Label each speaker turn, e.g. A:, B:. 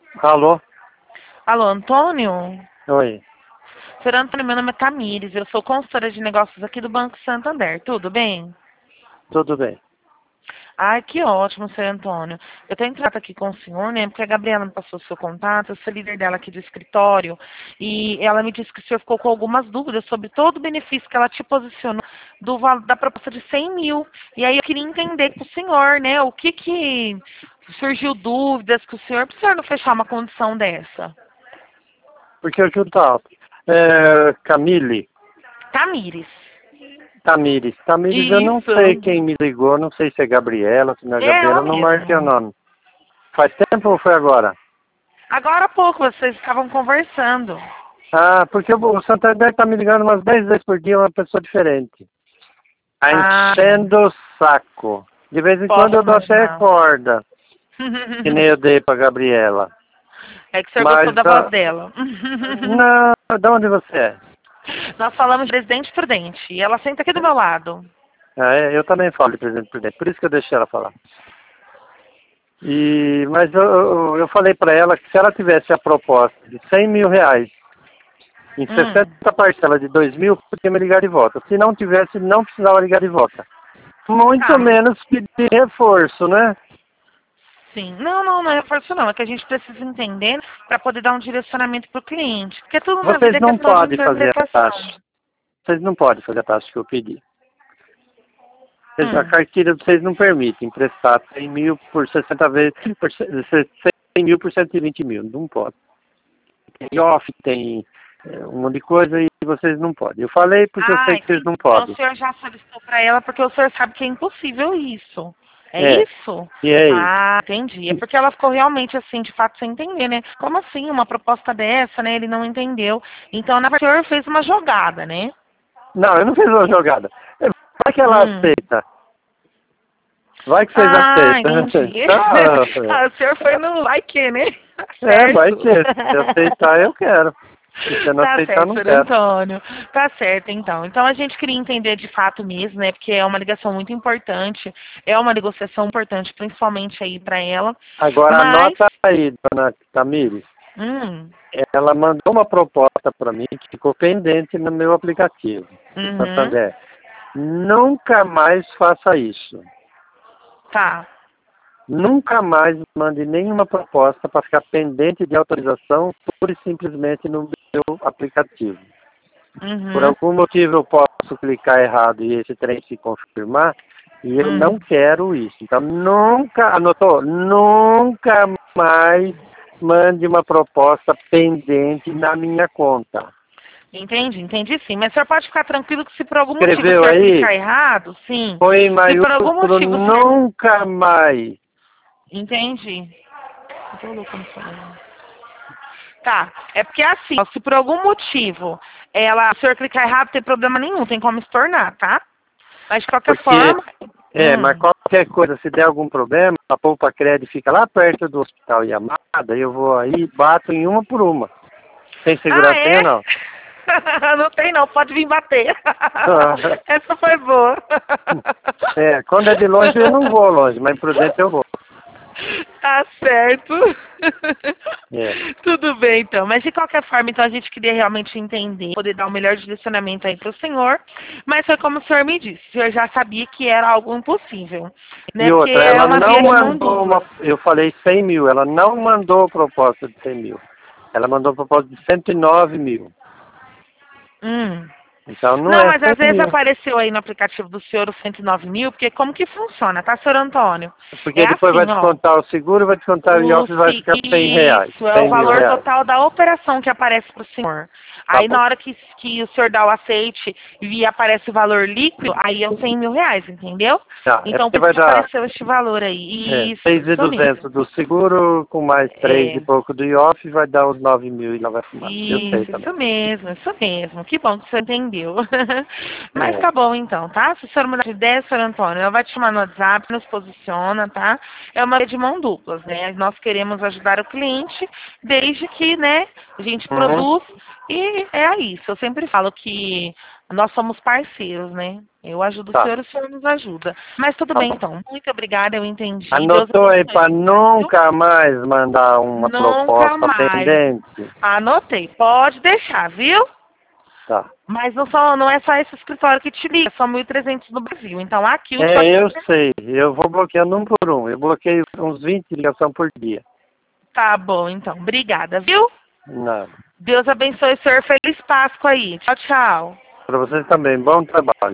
A: Alô?
B: Alô, Antônio?
A: Oi,
B: Senhor Antônio, meu nome é Tamires, eu sou consultora de negócios aqui do Banco Santander, tudo bem?
A: tudo bem.
B: Ai, que ótimo, senhor Antônio. Eu tenho entrado aqui com o senhor, né, porque a Gabriela me passou o seu contato, eu sou líder dela aqui do escritório, e ela me disse que o senhor ficou com algumas dúvidas sobre todo o benefício que ela te posicionou da proposta de 100 mil. E aí eu queria entender com o senhor, né, o que surgiu dúvidas com o senhor, para o senhor não fechar uma condição dessa.
A: Porque o Júlio tá alto. Camille,
B: Tamires.
A: Tamires, eu não sei
B: Isso.
A: quem me ligou, não sei se é Gabriela, se não é
B: É ela
A: Gabriela, eu não marquei o
B: mesmo.
A: nome. Faz tempo ou foi agora?
B: Agora há pouco vocês estavam conversando.
A: Ah, porque o Santander tá me ligando umas 10 vezes por dia, uma pessoa diferente. Tá
B: Ah,
A: enchendo o saco. De vez em quando
B: posso
A: eu dou até
B: imaginar.
A: corda, que nem eu dei pra Gabriela.
B: É que o senhor gostou
A: Mas,
B: da voz dela.
A: não, de onde você é?
B: Nós falamos de Presidente Prudente. E ela senta aqui do meu lado.
A: Ah, eu também falo de presidente por dentro, por isso que eu deixei ela falar. Mas eu falei para ela que se ela tivesse a proposta de 100 mil reais em
B: Hum.
A: 60 parcelas de 2 mil, podia me ligar de volta. Se não tivesse, não precisava ligar de volta. Muito
B: Tá,
A: menos pedir reforço, né?
B: sim. Não é reforço não. É que a gente precisa entender para poder dar um direcionamento para o cliente. Porque tudo na vida
A: Vocês
B: é
A: não
B: questão de
A: podem fazer a
B: interpretação.
A: taxa. Vocês não podem fazer a taxa que eu pedi. A
B: Hum.
A: carteira de vocês não permite emprestar 100 mil por 60 vezes, 100 mil por 120 mil. Não pode. Tem off, tem um monte de coisa e vocês não podem. Eu falei porque eu
B: Ah,
A: sei que vocês
B: entendi.
A: não
B: Então o
A: podem.
B: senhor já solicitou para ela porque o senhor sabe que é impossível isso. É
A: É,
B: isso?
A: e é isso.
B: Ah, entendi. É porque ela ficou realmente assim, de fato, sem entender, né? Como assim uma proposta dessa, né? Ele não entendeu. Então, na verdade, o senhor fez uma jogada, né?
A: Não, eu não fiz uma jogada. Vai que ela
B: Hum.
A: aceita. Vai que vocês
B: Ah,
A: aceitam.
B: entendi.
A: Então,
B: Ah, o senhor foi no vai que, né? Tá
A: vai
B: certo.
A: que se aceitar eu quero. Se você não
B: Tá
A: aceitar,
B: certo,
A: não
B: senhor
A: quero.
B: Antônio. Tá certo, então. Então a gente queria entender de fato mesmo, né? Porque é uma ligação muito importante, é uma negociação importante, principalmente aí para ela.
A: Agora
B: Mas,
A: anota aí, dona Tamires.
B: hum,
A: Ela mandou uma proposta para mim que ficou pendente no meu aplicativo, do
B: uhum,
A: Santander. Nunca mais faça isso.
B: tá,
A: Nunca mais mande nenhuma proposta para ficar pendente de autorização pura e simplesmente no meu aplicativo. Por
B: uhum,
A: algum motivo eu posso clicar errado e esse trem se confirmar e eu não quero isso. Então nunca, anotou? Nunca mais mande uma proposta pendente na minha conta.
B: entendi sim. Mas o senhor pode ficar tranquilo que se por algum motivo o
A: Escreveu
B: senhor
A: aí?
B: clicar errado, sim,
A: Põe em
B: se por algum
A: maiúsculo
B: motivo o senhor...
A: nunca mais.
B: Entendi. Eu tô louca no celular. Tá, é porque assim, ó, se por algum motivo o senhor clicar errado, não tem problema nenhum, tem como se tornar, tá? Mas de qualquer
A: Porque,
B: forma,
A: mas qualquer coisa, se der algum problema, a Poupa Crédito fica lá perto do Hospital Yamada, eu vou aí e bato em uma por uma. Tem
B: ah,
A: segurança aí ou
B: é?
A: não?
B: Não tem não, pode vir bater. Essa foi boa.
A: Quando é de longe eu não vou longe, mas imprudente eu vou.
B: Tá certo.
A: É.
B: Tudo bem, então. Mas de qualquer forma, então a gente queria realmente entender, poder dar o melhor direcionamento aí para o senhor. Mas foi como o senhor me disse, o senhor já sabia que era algo impossível,
A: E
B: né? Porque
A: outra,
B: é
A: ela
B: uma
A: não
B: via de mão
A: mandou
B: dupla.
A: eu falei 100 mil, ela não mandou proposta de 100 mil. Ela mandou proposta de 109 mil.
B: Hum.
A: Então não
B: Não,
A: é
B: mas
A: 100
B: às vezes
A: mil.
B: apareceu aí no aplicativo do senhor o 109 mil, porque como que funciona, tá, senhor Antônio? É
A: Porque depois vai
B: assim, ó.
A: descontar o seguro, vai descontar o IOF e vai ficar 100 reais,
B: Isso, é o
A: 100 mil
B: valor
A: reais.
B: total da operação que aparece para o senhor.
A: Tá
B: Aí
A: bom.
B: na hora que o senhor dá o aceite e aparece o valor líquido, aí é os 100 mil reais, entendeu?
A: Tá, é
B: Então
A: porque
B: por isso
A: vai
B: que
A: dar
B: apareceu este valor aí. Isso mesmo.
A: 6.200 do seguro, com mais 3 e
B: É.
A: pouco do IOF, vai dar os 9 mil e lá vai fumar. Eu sei também.
B: Isso mesmo, isso mesmo. Que bom que você entendeu. Mas
A: É.
B: tá bom então, tá? Se o senhor mudar de ideia, senhor Antônio, ela vai te chamar no WhatsApp, nos posiciona, tá? É uma via de mão duplas, né? Nós queremos ajudar o cliente desde que, né, a gente
A: Uhum.
B: produz e é isso. Eu sempre falo que Nós somos parceiros, né? Eu ajudo
A: Tá.
B: o senhor nos ajuda. Mas tudo
A: Tá
B: bem,
A: bom.
B: então. Muito obrigada, eu entendi.
A: Anotou aí para
B: Deus
A: nunca mais mandar uma
B: nunca
A: proposta
B: mais.
A: pendente?
B: Anotei. Pode deixar, viu?
A: Tá.
B: Mas não é só esse escritório que te liga, são 1.300 no Brasil. Então aqui o
A: Eu sei. Eu vou bloqueando um por um. Eu bloqueio uns 20 ligações por dia.
B: Tá bom, então. Obrigada, viu?
A: Nada.
B: Deus abençoe o senhor. Feliz Páscoa aí. Tchau, tchau.
A: Para vocês também. Bom trabalho.